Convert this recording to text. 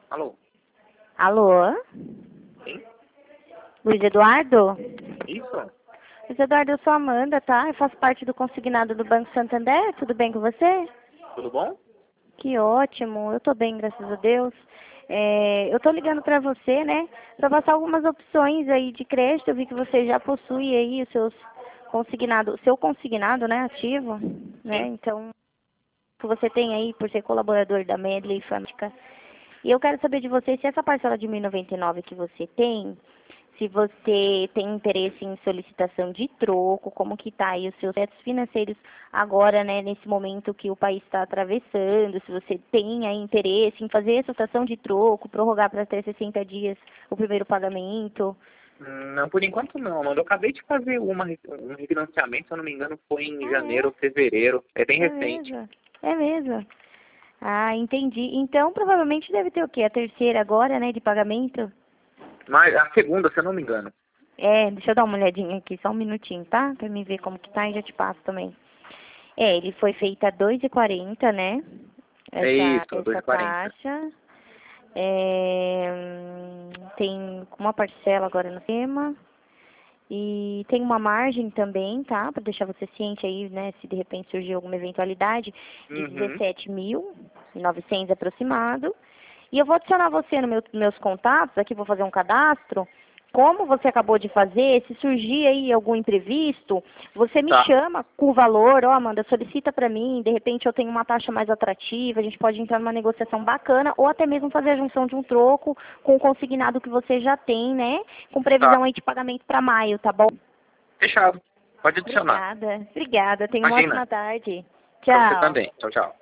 Alô? Alô? Quem? Luiz Eduardo? Isso? Luiz Eduardo, eu sou a Amanda, tá? Eu faço parte do consignado do Banco Santander. Tudo bem com você? Tudo bom? Que ótimo. Eu tô bem, graças a Deus. Eu tô ligando pra você, né? Pra passar algumas opções aí de crédito. Eu vi que você já possui aí os seus consignados, seu consignado, né, ativo, né? Sim. Então, que você tem aí por ser colaborador da Medley Fábrica. E eu quero saber de você se essa parcela de 1.099 que você tem, se você tem interesse em solicitação de troco, como que está aí os seus aspectos financeiros agora, né, nesse momento que o país está atravessando, se você tem aí interesse em fazer a solicitação de troco, prorrogar para até 60 dias o primeiro pagamento. Não, por enquanto não, Amanda. Eu acabei de fazer um refinanciamento, se eu não me engano, foi em Ah, janeiro ou fevereiro. É bem é? É recente. mesmo? É mesmo? Ah, entendi. Então, provavelmente deve ter o quê? A terceira agora, né, de pagamento? Mas a segunda, se eu não me engano. Deixa eu dar uma olhadinha aqui, só um minutinho, tá? Pra mim ver como que tá e já te passo também. Ele foi feito a 2,40, né? É isso, Essa 2,40. taxa. Tem uma parcela agora no tema. E tem uma margem também, tá? Para deixar você ciente aí, né? Se de repente surgir alguma eventualidade, de Uhum. 17.900 aproximado. E eu vou adicionar você nos meus contatos, aqui vou fazer um cadastro. Como você acabou de fazer, se surgir aí algum imprevisto, você me Tá. chama com o valor, ó, Amanda, solicita para mim, de repente eu tenho uma taxa mais atrativa, a gente pode entrar numa negociação bacana, ou até mesmo fazer a junção de um troco com o consignado que você já tem, né? Com previsão Tá. aí de pagamento para maio, tá bom? Fechado. Pode adicionar. Obrigada, obrigada. Tenha uma Imagina. ótima tarde. Pra você Tchau. também. Tchau, tchau.